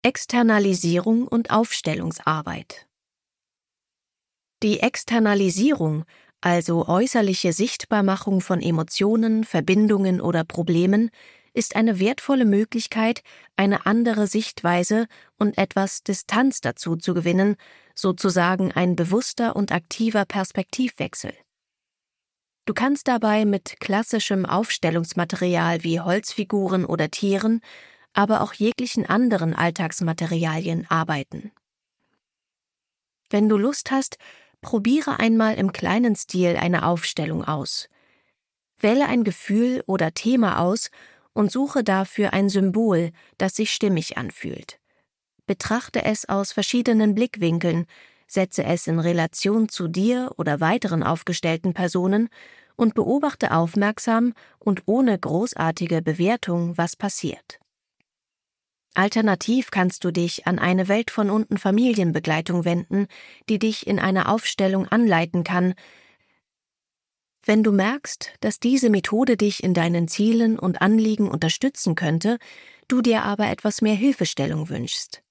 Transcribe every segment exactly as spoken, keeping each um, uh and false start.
Externalisierung und Aufstellungsarbeit. Die Externalisierung, also äußerliche Sichtbarmachung von Emotionen, Verbindungen oder Problemen, ist eine wertvolle Möglichkeit, eine andere Sichtweise und etwas Distanz dazu zu gewinnen, sozusagen ein bewusster und aktiver Perspektivwechsel. Du kannst dabei mit klassischem Aufstellungsmaterial wie Holzfiguren oder Tieren, aber auch jeglichen anderen Alltagsmaterialien arbeiten. Wenn du Lust hast, probiere einmal im kleinen Stil eine Aufstellung aus. Wähle ein Gefühl oder Thema aus und suche dafür ein Symbol, das sich stimmig anfühlt. Betrachte es aus verschiedenen Blickwinkeln, setze es in Relation zu dir oder weiteren aufgestellten Personen und beobachte aufmerksam und ohne großartige Bewertung, was passiert. Alternativ kannst du dich an eine Welt von unten Familienbegleitung wenden, die dich in einer Aufstellung anleiten kann. Wenn du merkst, dass diese Methode dich in deinen Zielen und Anliegen unterstützen könnte, du dir aber etwas mehr Hilfestellung wünschst.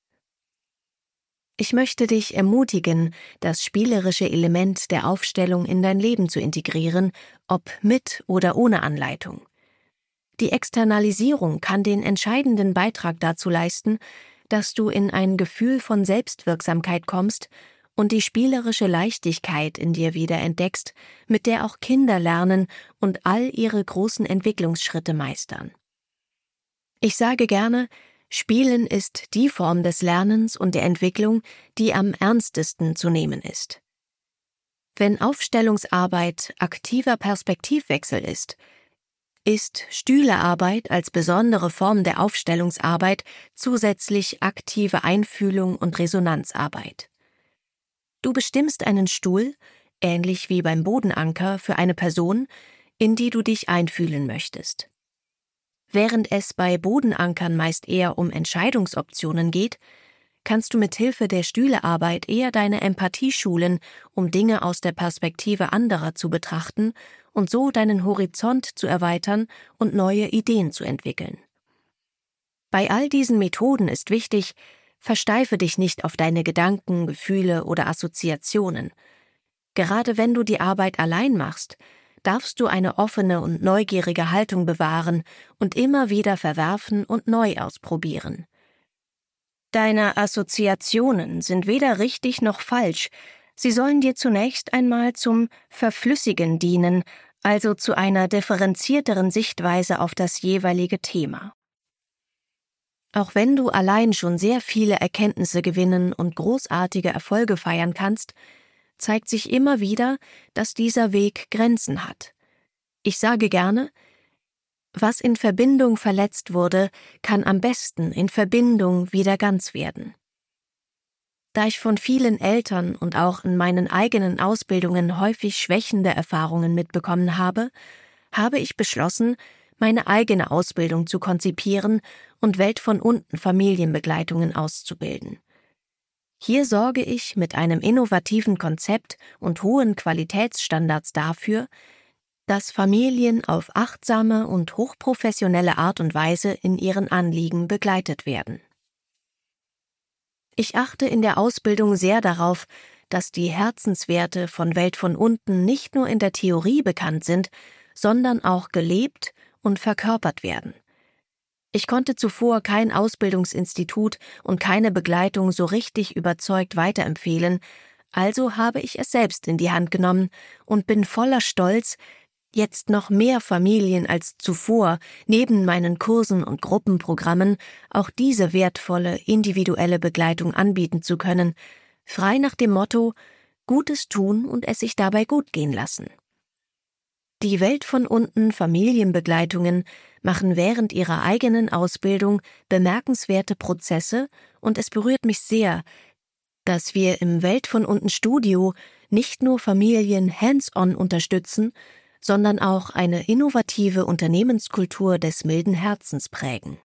Ich möchte dich ermutigen, das spielerische Element der Aufstellung in dein Leben zu integrieren, ob mit oder ohne Anleitung. Die Externalisierung kann den entscheidenden Beitrag dazu leisten, dass du in ein Gefühl von Selbstwirksamkeit kommst und die spielerische Leichtigkeit in dir wieder entdeckst, mit der auch Kinder lernen und all ihre großen Entwicklungsschritte meistern. Ich sage gerne, Spielen ist die Form des Lernens und der Entwicklung, die am ernstesten zu nehmen ist. Wenn Aufstellungsarbeit aktiver Perspektivwechsel ist, ist Stühlearbeit als besondere Form der Aufstellungsarbeit zusätzlich aktive Einfühlung und Resonanzarbeit. Du bestimmst einen Stuhl, ähnlich wie beim Bodenanker, für eine Person, in die du dich einfühlen möchtest. Während es bei Bodenankern meist eher um Entscheidungsoptionen geht, kannst du mit Hilfe der Stühlearbeit eher deine Empathie schulen, um Dinge aus der Perspektive anderer zu betrachten und so deinen Horizont zu erweitern und neue Ideen zu entwickeln. Bei all diesen Methoden ist wichtig, versteife dich nicht auf deine Gedanken, Gefühle oder Assoziationen. Gerade wenn du die Arbeit allein machst, darfst du eine offene und neugierige Haltung bewahren und immer wieder verwerfen und neu ausprobieren. Deine Assoziationen sind weder richtig noch falsch, sie sollen dir zunächst einmal zum Verflüssigen dienen, also zu einer differenzierteren Sichtweise auf das jeweilige Thema. Auch wenn du allein schon sehr viele Erkenntnisse gewinnen und großartige Erfolge feiern kannst, zeigt sich immer wieder, dass dieser Weg Grenzen hat. Ich sage gerne, was in Verbindung verletzt wurde, kann am besten in Verbindung wieder ganz werden. Da ich von vielen Eltern und auch in meinen eigenen Ausbildungen häufig schwächende Erfahrungen mitbekommen habe, habe ich beschlossen, meine eigene Ausbildung zu konzipieren und Welt von unten Familienbegleitungen auszubilden. Hier sorge ich mit einem innovativen Konzept und hohen Qualitätsstandards dafür, dass Familien auf achtsame und hochprofessionelle Art und Weise in ihren Anliegen begleitet werden. Ich achte in der Ausbildung sehr darauf, dass die Herzenswerte von Welt von unten nicht nur in der Theorie bekannt sind, sondern auch gelebt und verkörpert werden. Ich konnte zuvor kein Ausbildungsinstitut und keine Begleitung so richtig überzeugt weiterempfehlen, also habe ich es selbst in die Hand genommen und bin voller Stolz, jetzt noch mehr Familien als zuvor, neben meinen Kursen und Gruppenprogrammen, auch diese wertvolle, individuelle Begleitung anbieten zu können, frei nach dem Motto, Gutes tun und es sich dabei gut gehen lassen. Die Welt von unten Familienbegleitungen machen während ihrer eigenen Ausbildung bemerkenswerte Prozesse und es berührt mich sehr, dass wir im Welt von unten Studio nicht nur Familien hands-on unterstützen, sondern auch eine innovative Unternehmenskultur des milden Herzens prägen.